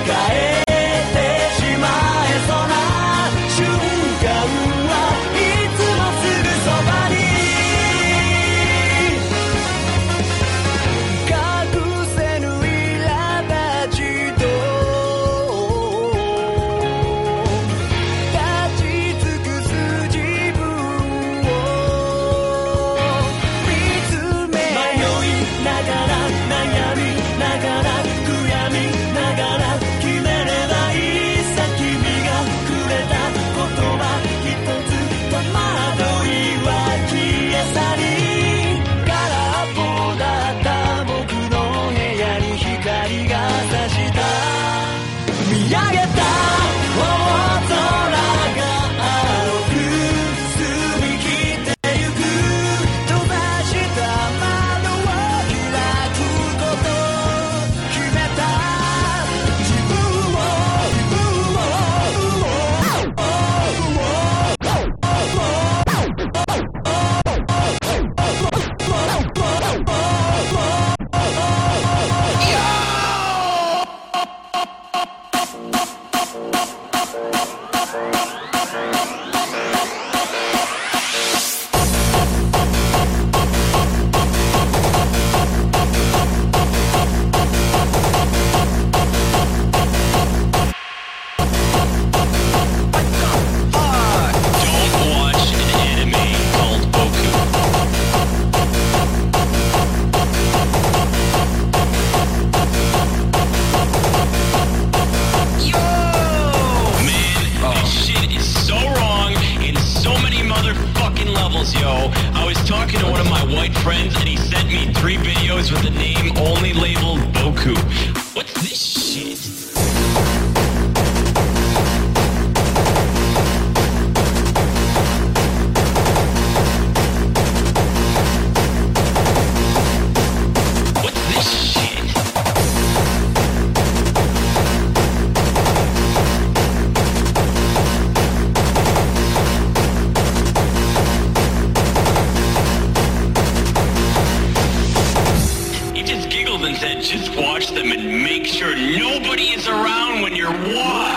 えてしまえそうな瞬間はいつもすぐそばに隠せぬ苛立ちと立ち尽くす自分を見つめ迷いながら悩みながら悔やみながら決めればいいさ君がくれた言葉一つ戸惑いは消え去り空っぽだった僕の部屋に光が差した見上げた大空が青く澄み切ってゆく閉ざした窓を開くこと決めた自分を Don't watch an anime called Boku. Man, this shit is so wrong in so many motherfucking levels, yo. I was talking to one of my white friends and he sent me 3 videos with the name only labeled Boku. What's this shit? What's this shit? He just giggled and said, just watch them and make sure nobody is around when you're watching.